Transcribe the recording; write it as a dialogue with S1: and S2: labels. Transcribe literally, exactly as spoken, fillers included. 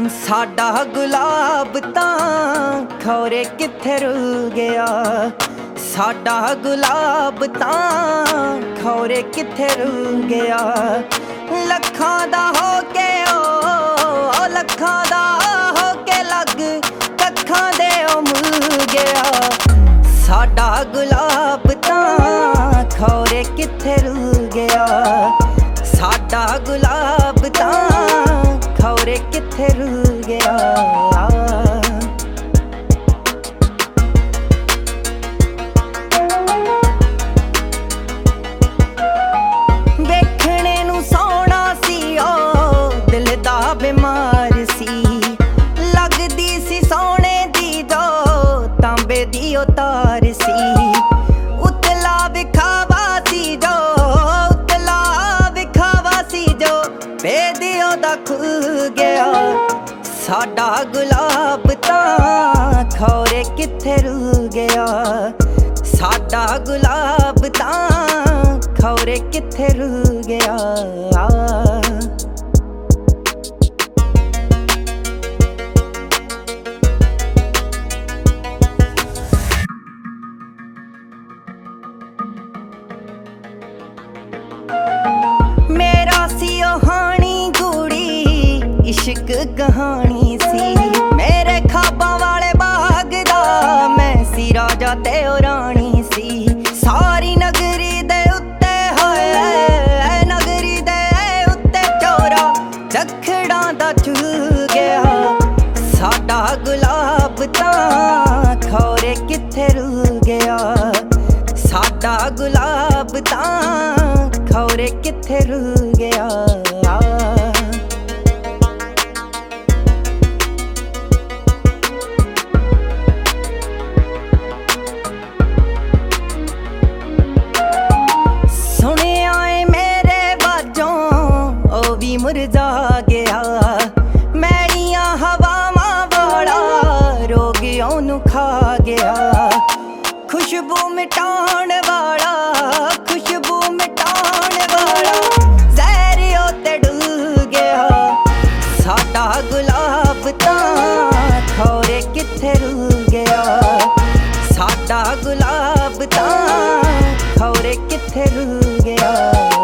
S1: ਸਾਡਾ ਗੁਲਾਬ ਤਾਂ ਖੌਰੇ ਕਿੱਥੇ ਰੁਲ ਗਿਆ। ਸਾਡਾ ਗੁਲਾਬ ਤਾਂ ਖੌਰੇ ਕਿੱਥੇ ਰੁਲ ਗਿਆ। ਲੱਖਾਂ ਦਾ ਹੋ ਕੇ ਓ ਲੱਖਾਂ ਦਾ ਹੋ ਕੇ ਲੱਗ ਕੱਖਾਂ ਦੇ ਓ ਮੁੱਲ ਗਿਆ। ਸਾਡਾ ਗੁਲਾਬ ਤਾਂ ਖੌਰੇ ਕਿੱਥੇ ਰੁਲ ਗਿਆ। ਸਾਡਾ ਗੁਲਾਬ ਤਾਂ ਖੌਰੇ ਕਿੱਥੇ ਰੁਲ ਗਿਆ। ਵੇਖਣੇ ਨੂੰ ਸੋਹਣਾ ਸੀ ਓ ਦਿਲ ਦਾ ਬਿਮਾਰ ਸੀ। ਲੱਗਦੀ ਸੀ ਸੋਹਣੇ ਦੀ ਜੋ ਤਾਂਬੇ ਦੀ ਉਹ ਤਾਰ ਸੀ। ਉਤਲਾ ਵਿਖਾਵਾ ਸੀ ਜੋ ਉਤਲਾ ਵਿਖਾਵਾ ਸੀ ਜੋ ਬੇਦੀ ਉਹਦਾ ਖੁੱਲ ਗਿਆ। ਸਾਡਾ ਗੁਲਾਬ ਤਾਂ ਖੌਰੇ ਕਿੱਥੇ ਰੁਲ ਗਿਆ। ਸਾਡਾ ਗੁਲਾਬ ਤਾਂ ਖੌਰੇ ਕਿੱਥੇ ਰੁਲ ਗਿਆ। ਮੇਰਾ ਸੀ ਉਹ ਹਾਣੀ ਗੂੜੀ ਇਸ਼ਕ ਕਹਾਣੀ ਸੀ। ਮੇਰੇ ਖਾਬਾਂ ਵਾਲੇ ਬਾਗ ਦਾ ਮੈਂ ਸੀ ਰਾਜਾ ਤੇ ਉਹ ਰਾਣੀ ਸੀ। ਸਾਰੀ ਨਗਰੀ ਦੇ ਉੱਤੇ ਹੋਏ ਨਗਰੀ ਦੇ ਉੱਤੇ ਚੋਰਾ ਜਖੜਾਂ ਦਾ ਝੂਲ ਗਿਆ। ਸਾਡਾ ਗੁਲਾਬ ਤਾਂ ਖੌਰੇ ਕਿੱਥੇ ਰੁਲ ਗਿਆ। ਸਾਡਾ ਗੁਲਾਬ ਤਾਂ ਖੌਰੇ ਕਿੱਥੇ ਰੁਲ ਗਿਆ। ਸੁਣਿਆ ਏ ਮੇਰੇ ਬਾਝੋਂ ਉਹ ਵੀ ਮੁਰਝਾ ਗਿਆ। ਮੈਲੀਆਂ ਹਵਾਵਾਂ ਵਾਲਾ ਰੋਗ ਉਹਨੂੰ ਖਾ ਗਿਆ। ਖੁਸ਼ਬੂ ਮਿਟਾਉਣ ਵਾਲਾ ਖੁਸ਼ਬੂ ਮਿਟਾਉਣ ਵਾਲਾ ਜ਼ਹਿਰ ਉੱਤੇ ਡੁੱਲ ਗਿਆ। ਸਾਡਾ ਗੁਲਾਬ ਤਾਂ ਖੌਰੇ ਕਿੱਥੇ ਰੁਲ ਗਿਆ। ਸਾਡਾ ਗੁਲਾਬ ਤਾਂ ਖੌਰੇ ਕਿੱਥੇ ਰੁਲ ਗਿਆ।